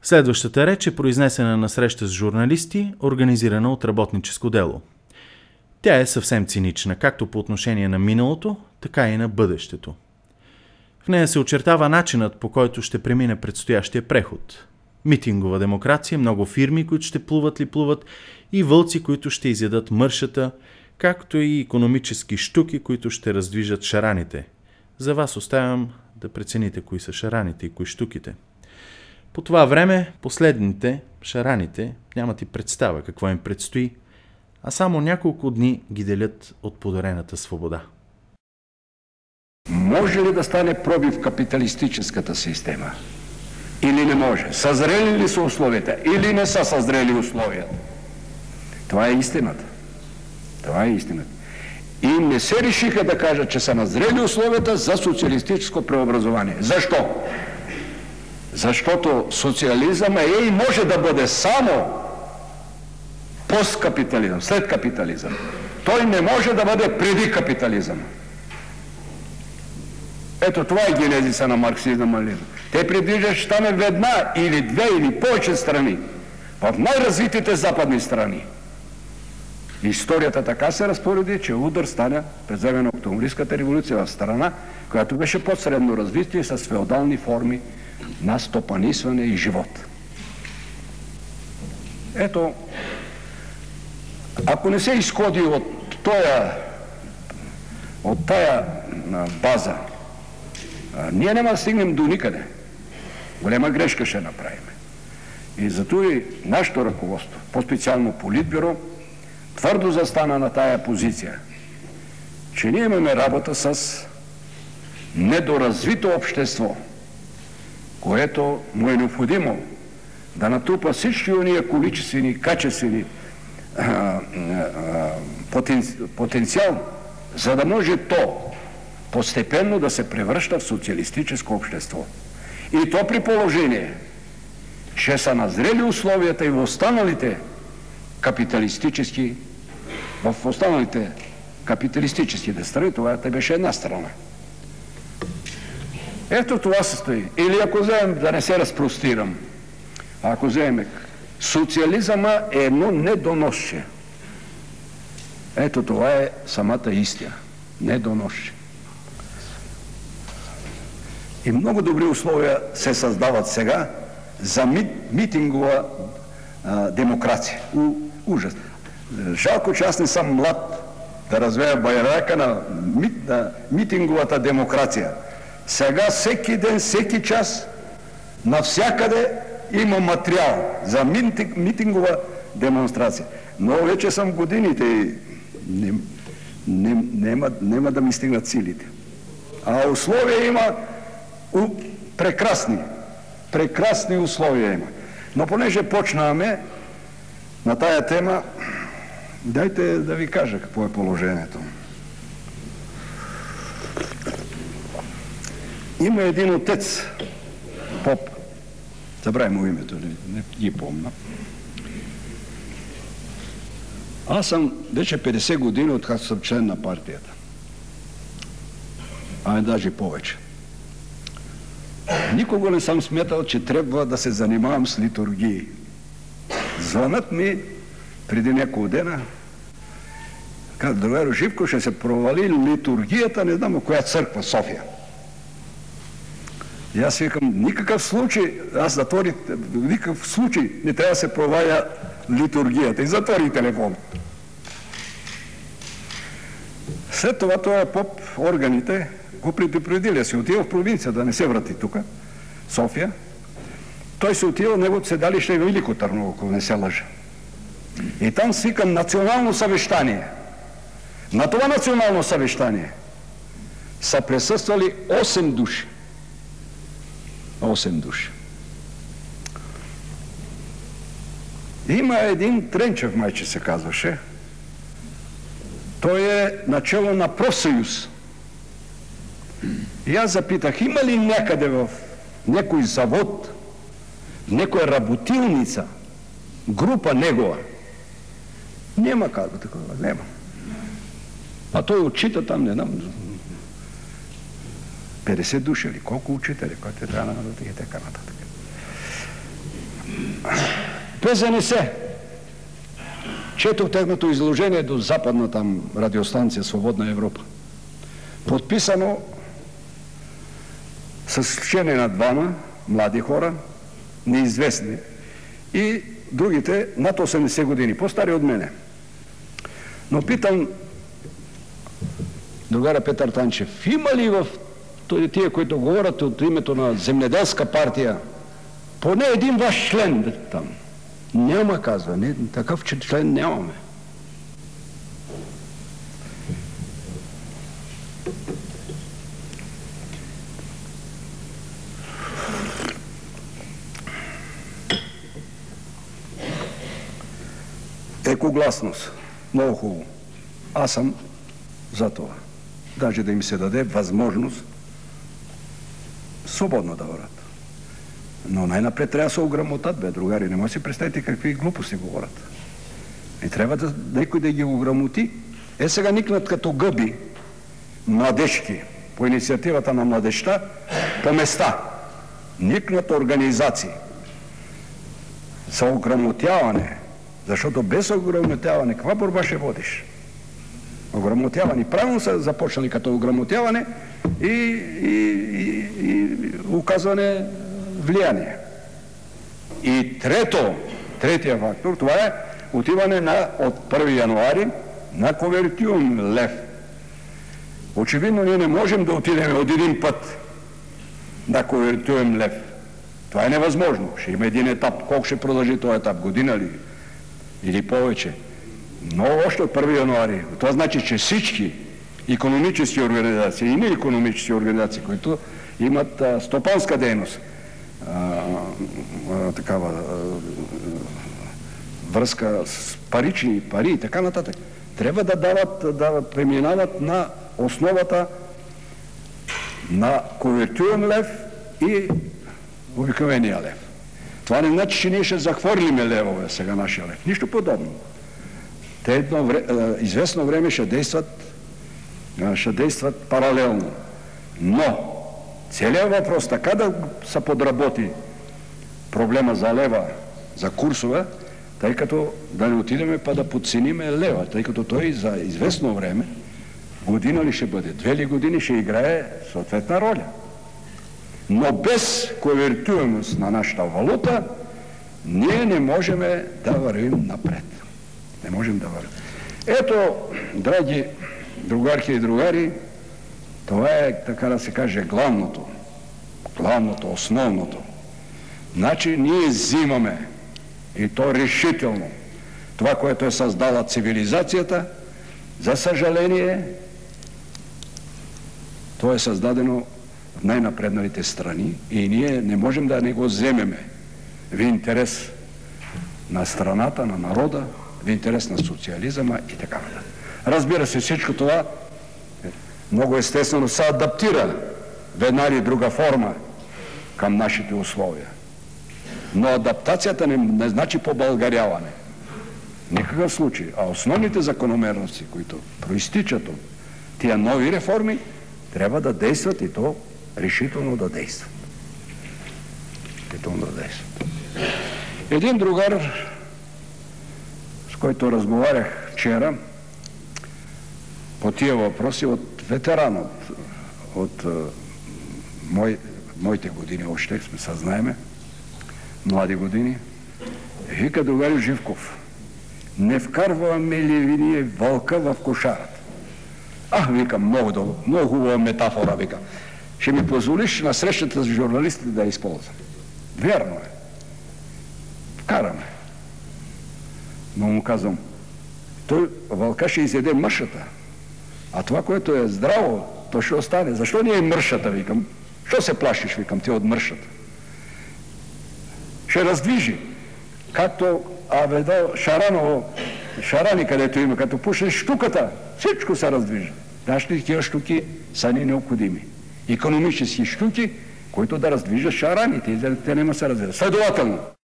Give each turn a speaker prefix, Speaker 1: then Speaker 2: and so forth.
Speaker 1: Следващата реч е произнесена на среща с журналисти, организирана от работническо дело. Тя е съвсем цинична, както по отношение на миналото, така и на бъдещето. В нея се очертава начинът, по който ще премине предстоящия преход. Митингова демокрация, много фирми, които ще плуват и вълци, които ще изядат мършата, както и икономически щуки, които ще раздвижат шараните. За вас оставям да прецените кои са шараните и кои щуките. По това време последните, шараните, нямат и представа какво им предстои, а само няколко дни ги делят от подарената свобода.
Speaker 2: Може ли да стане пробив в капиталистическата система? Или не може? Съзрели ли са условията? Или не са съзрели условията? Това е истината. Това е истината. И не се решиха да кажат, че са назрели условията за социалистическо преобразование. Защо? Защото социализъм е и може да бъде само посткапитализъм, след капитализъм. Той не може да бъде преди капитализъм. Ето това е генезиса на марксизма. Те предвиждат, че стане в една или две или повече страни, в най-развитите западни страни. Историята така се разпореди, че удар стана през време на Октомврийската революция в страна, която беше под средно развитие с феодални форми на стопанисване и живот. Ето, ако не се изходи от тая база, ние няма да стигнем до никъде. Голема грешка ще направим. И зато и нашето ръководство, по-специално Политбюро, твърдо застана на тая позиция, че ние имаме работа с недоразвито общество, което му е необходимо да натрупа всички уния количествени, качествени потенциал, за да може то постепенно да се превръща в социалистическо общество. И то при положение, че са назрели условията и в останалите капиталистически страни, това беше една страна. Ето това състои. Или ако вземем, да не се разпростирам, ако вземем, социализъма е едно недоносче. Ето това е самата истина. Недоносче. И много добри условия се създават сега за митингова демокрация. Ужас. Жалко, че аз не съм млад да развея байрака на митинговата демокрация. Сега всеки ден, всеки час, навсякъде има материал за митингова демонстрация. Но вече съм годините и няма да ми стигнат силите. А условия има прекрасни условия има. Но понеже почнаваме на тая тема, дайте да ви кажа какво е положението. Има един отец, поп, забравя му името, не ги помня. Аз съм вече 50 години, откакто съм член на партията. Даже повече. Никога не съм смятал, че трябва да се занимавам с литургии. Звънат ми преди няколко дена, каза: другаро Живко, ще се провали литургията, не знам коя църква, София. И аз викам, никакъв случай не трябва да се проваля литургията. И затвори телефон. След това този поп, органите го предупредили, си отива в провинция, да не се врати тук, София. Той се отива, неговото седалище е Велико Търново, ако не се лъжа. И там свика национално съвещание. На това национално съвещание са присъствали 8 души. 8 души. Има един Тренчев, майче се казваше. Той е начало на профсъюз. И аз запитах, има ли някъде в някой завод, в някоя работилница, група негова? Няма, казва такова, няма. А той отчита там, не знам, 50 души или колко учители, който е трябва да и така нататък. ВЗНС. Четох техното изложение до западна там радиостанция Свободна Европа. Подписано с изключение на двама млади хора, неизвестни, и другите над 80 години, по-стари от мене. Но питам другаря Петър Танчев, има ли в тия, които говорят от името на земеделска партия, поне един ваш член там? Няма, казва. Не, такъв член нямаме. Екогласност. Много хубаво. Аз съм за това. Даже да им се даде възможност свободно да върват. Но най-напред трябва да се ограмотат, бе, другари. Не може да си представите какви глупости говорят. И трябва да някой да ги ограмоти. Сега никнат като гъби младежки по инициативата на младежта по места. Никнат организации за ограмотяване. Защото без ограмотяване, каква борба ще водиш? Ограмотяване. Правилно са започнали като ограмотяване и оказване влияние. И третия фактор, това е отиване от 1 януари на конвертиум лев. Очевидно ние не можем да отидем от един път на конвертиум лев. Това е невъзможно. Ще има един етап. Колко ще продължи този етап? Година ли? Или повече? Но още от 1 януари. Това значи, че всички икономически организации и неикономически организации, които имат стопанска дейност, такава връзка с парични пари и така нататък, трябва да преминават на основата на конвертируем лев и обикновения лев. Това не значи, че ние ще захвърлиме левове сега нашия лев. Нищо подобно. Те известно време ще действат паралелно. Но целият въпрос така да се подработи проблема за лева, за курсове, тъй като да не отидеме па да подцениме лева, тъй като той за известно време, година ли ще бъде, 2 ли години ще играе съответна роля. Но без конвертируемост на нашата валута, ние не можем да вървим напред. Не можем да вървим. Ето, драги другарки и другари, това е, така да се каже, главното, основното. Значи ние взимаме, и то решително, това, което е създала цивилизацията. За съжаление, то е създадено в най-напредналите страни и ние не можем да не го вземеме в интерес на страната, на народа, в интерес на социализма и така нататък. Разбира се, всичко това много естествено се адаптира в една или друга форма към нашите условия. Но адаптацията не значи побългаряване. Никакъв случай. А основните закономерности, които проистичат от тия нови реформи, трябва да действат и то решително да действат. Един другар, с който разговарях вчера по тия въпроси, от ветеран, от моите години още, сме съзнаеме, млади години, вика: другарю Живков, не вкарваме ли ние вълка в кошарата? Викам, много хубава метафора, викам. Ще ми позволиш на срещата с журналистите да я използвам. Вярно е. Караме. Но му казвам, той вълка ще изяде мършата, а това, което е здраво, то ще остане. Защо не е мършата, викам? Що се плашиш, викам, ти от мършата? Ще раздвижи. Както Шарани, където има, като пушнеш штуката, всичко се раздвижа. Нашите такива штуки са ни необходими. Икономически штуки, които да раздвижат шараните, те няма се раздвижат. Следователно,